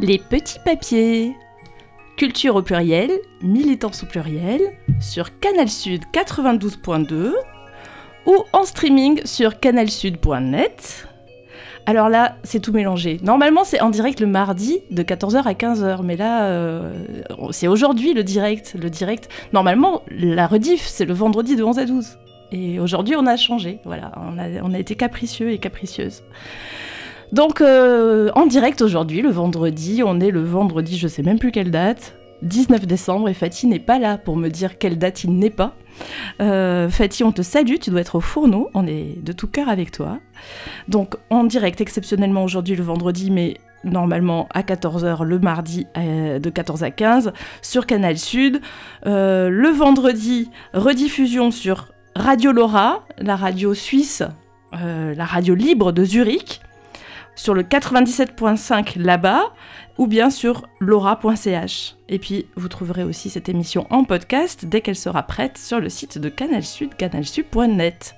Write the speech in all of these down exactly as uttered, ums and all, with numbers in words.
Les petits papiers. Culture au pluriel, militance au pluriel, sur Canal Sud quatre-vingt-douze point deux ou en streaming sur canal sud point net. Alors là, c'est tout mélangé. Normalement, c'est en direct le mardi de quatorze heures à quinze heures, mais là, euh, c'est aujourd'hui le direct. Le direct. Normalement, la rediff, c'est le vendredi de onze à douze. Et aujourd'hui, on a changé. Voilà, on a, on a été capricieux et capricieuses. Donc, euh, en direct aujourd'hui, le vendredi, on est le vendredi, je sais même plus quelle date, dix-neuf décembre, et Fatih n'est pas là pour me dire quelle date il n'est pas. Euh, Fatih, on te salue, tu dois être au fourneau, on est de tout cœur avec toi. Donc, en direct, exceptionnellement aujourd'hui, le vendredi, mais normalement à quatorze heures le mardi euh, de quatorze à quinze sur Canal Sud. Euh, le vendredi, rediffusion sur Radio Laura, la radio suisse, euh, la radio libre de Zurich, sur le quatre-vingt-dix-sept point cinq là-bas, ou bien sur laura point c h. Et puis, vous trouverez aussi cette émission en podcast dès qu'elle sera prête sur le site de Canal Sud, canal sud point net.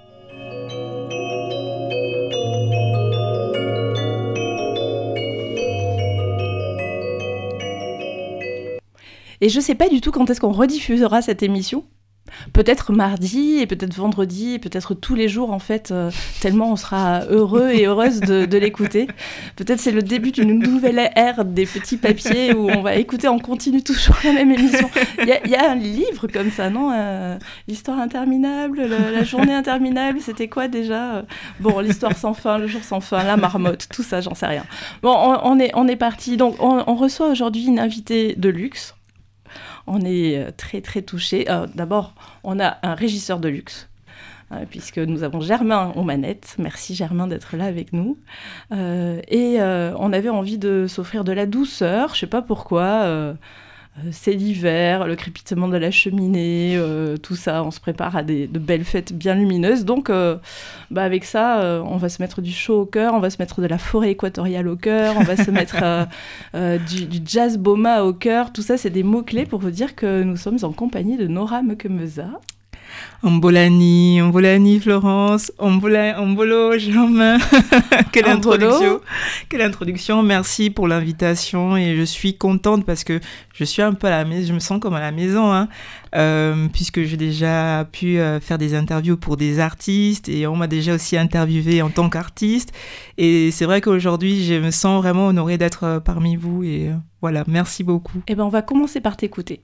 Et je sais pas du tout quand est-ce qu'on rediffusera cette émission. Peut-être mardi, et peut-être vendredi, et peut-être tous les jours, en fait, euh, tellement on sera heureux et heureuse de, de l'écouter. Peut-être c'est le début d'une nouvelle ère des petits papiers où on va écouter en continu toujours la même émission. Il y, y a un livre comme ça, non euh, L'histoire interminable, la, la journée interminable, c'était quoi déjà Bon, l'histoire sans fin, le jour sans fin, la marmotte, tout ça, j'en sais rien. Bon, on, on est, on est parti. Donc, on, on reçoit aujourd'hui une invitée de luxe. On est très très touchés. Euh, d'abord, on a un régisseur de luxe, euh, puisque nous avons Germain aux manettes. Merci Germain d'être là avec nous. Euh, et euh, on avait envie de s'offrir de la douceur, je ne sais pas pourquoi. Euh, c'est l'hiver, le crépitement de la cheminée, euh, tout ça, on se prépare à des, de belles fêtes bien lumineuses. Donc, euh, bah avec ça, euh, on va se mettre du chaud au cœur, on va se mettre de la forêt équatoriale au cœur, on va se mettre euh, euh, du, du jazz boma au cœur. Tout ça, c'est des mots-clés pour vous dire que nous sommes en compagnie de Nora Mekemeza. Ambolani, Ambolani Florence, Ambola, Ambolo Germain. Quelle Ambolo. introduction, quelle introduction. Merci pour l'invitation et je suis contente parce que je suis un peu à la maison, je me sens comme à la maison, hein, euh, puisque j'ai déjà pu euh, faire des interviews pour des artistes et on m'a déjà aussi interviewé en tant qu'artiste. Et c'est vrai qu'aujourd'hui, je me sens vraiment honorée d'être euh, parmi vous et euh, voilà, merci beaucoup. Eh ben, on va commencer par t'écouter.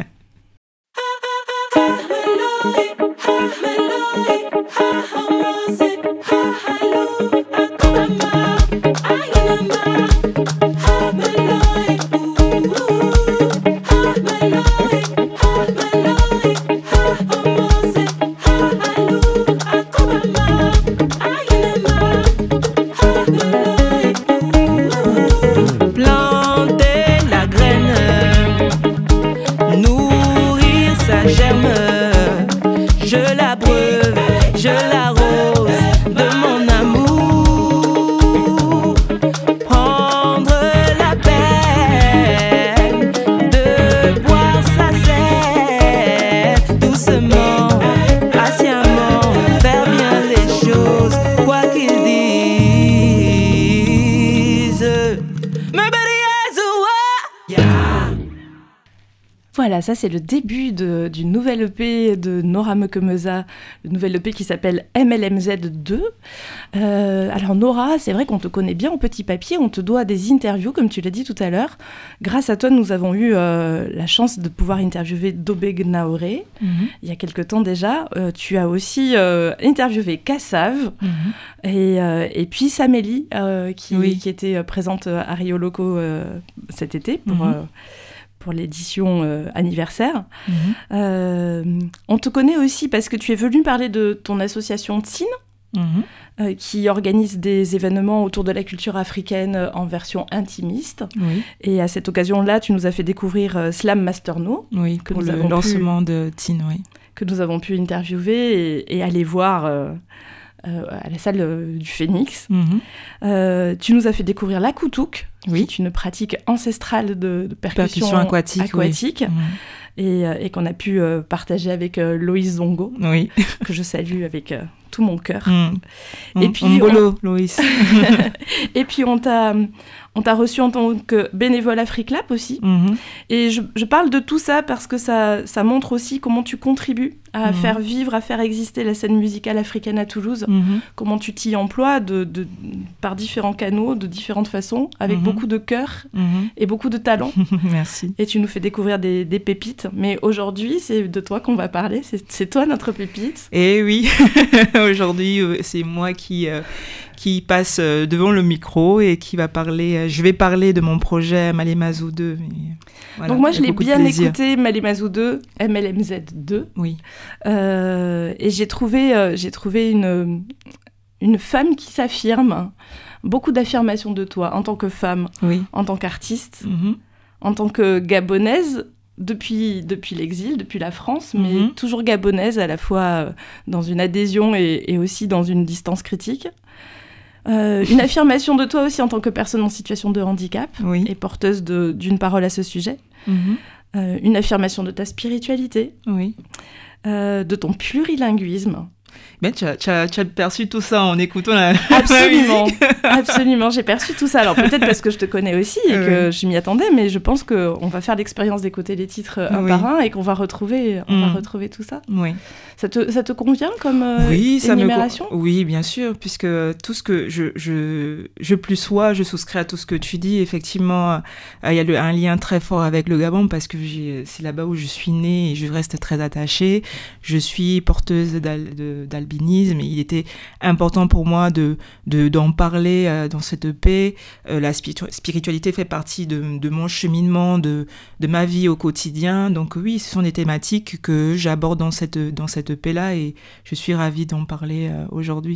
Planter la graine, nourrir sa germe. Je la breuve, je l'arrose de mon amour. Prendre la peine de boire sa sève doucement, patiemment, faire bien les choses, quoi qu'ils disent. Me Voilà, ça c'est le début de, du nouvel E P de Nora Mekemeza, le nouvel E P qui s'appelle M L M Z deux. Euh, alors Nora, c'est vrai qu'on te connaît bien au petit papier, on te doit des interviews, comme tu l'as dit tout à l'heure. Grâce à toi, nous avons eu euh, la chance de pouvoir interviewer Dobé Gnaoré, mm-hmm. il y a quelque temps déjà. Euh, tu as aussi euh, interviewé Kassav, mm-hmm. et, euh, et puis Samélie, euh, qui, oui. qui était présente à Rio Loco euh, cet été pour... Mm-hmm. Euh, pour l'édition euh, anniversaire. Mmh. Euh, on te connaît aussi parce que tu es venu parler de ton association Tsine, mmh. euh, qui organise des événements autour de la culture africaine en version intimiste. Oui. Et à cette occasion-là, tu nous as fait découvrir euh, Slam Masterno. Oui, que pour nous le avons lancement pu, de Tsine, oui. Que nous avons pu interviewer et, et aller voir... Euh, Euh, à la salle euh, du Phénix. Mmh. Euh, tu nous as fait découvrir la koutouk, oui. qui est une pratique ancestrale de, de percussion, percussion aquatique, aquatique oui. et, euh, et qu'on a pu euh, partager avec euh, Loïs Zongo, oui. que je salue avec euh, tout mon cœur. Mmh. Et on, puis, on bolo, on... Loïs. Et puis, on t'a, on t'a reçu en tant que bénévole Africlap aussi. Mmh. Et je, je parle de tout ça parce que ça, ça montre aussi comment tu contribues à mmh. faire vivre, à faire exister la scène musicale africaine à Toulouse. Mmh. Comment tu t'y emploies de, de, par différents canaux, de différentes façons, avec mmh. beaucoup de cœur mmh. et beaucoup de talent. Merci. Et tu nous fais découvrir des, des pépites. Mais aujourd'hui, c'est de toi qu'on va parler. C'est, c'est toi notre pépite. Eh oui, aujourd'hui, c'est moi qui... Euh... qui passe devant le micro et qui va parler... Je vais parler de mon projet Malémazou deux. Voilà, donc moi, je l'ai bien écouté, Malémazou deux, M L M Z deux. Oui. Euh, et j'ai trouvé, euh, j'ai trouvé une, une femme qui s'affirme. Beaucoup d'affirmations de toi en tant que femme, oui. en tant qu'artiste, mm-hmm. en tant que gabonaise, depuis, depuis l'exil, depuis la France, mais mm-hmm. toujours gabonaise, à la fois euh, dans une adhésion et, et aussi dans une distance critique. Euh, une affirmation de toi aussi en tant que personne en situation de handicap oui. et porteuse de, d'une parole à ce sujet. Mmh. Euh, une affirmation de ta spiritualité, oui. euh, de ton plurilinguisme. Ben, tu, as, tu, as, tu as perçu tout ça en écoutant la, absolument, la musique. Absolument, j'ai perçu tout ça. Alors peut-être parce que je te connais aussi et oui. que je m'y attendais, mais je pense qu'on va faire l'expérience d'écouter les titres un oui. par un et qu'on va retrouver, on mmh. va retrouver tout ça. Oui. Ça te, ça te convient comme euh, oui, ça énumération me... Oui, bien sûr, puisque tout ce que je, je, je plus sois, je souscris à tout ce que tu dis. Effectivement, il euh, y a le, un lien très fort avec le Gabon parce que j'ai, c'est là-bas où je suis née et je reste très attachée. Je suis porteuse d'al, de, d'albinisme et il était important pour moi de, de, d'en parler euh, dans cette E P. Euh, la spiritualité fait partie de, de mon cheminement, de, de ma vie au quotidien. Donc oui, ce sont des thématiques que j'aborde dans cette, dans cette E P là et je suis ravie d'en parler euh, aujourd'hui.